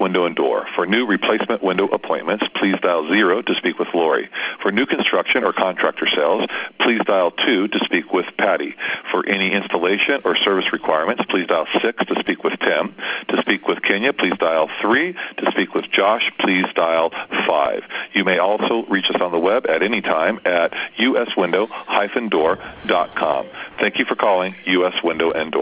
Window and Door. For new replacement window appointments, please dial 0 to speak with Lori. For new construction or contractor sales, please dial 2 to speak with Patty. For any installation or service requirements, please dial 6 to speak with Tim. To speak with Kenya, please dial 3. To speak with Josh, please dial 5. You may also reach us on the web at any time at uswindow-door.com. Thank you for calling U.S. Window and Door.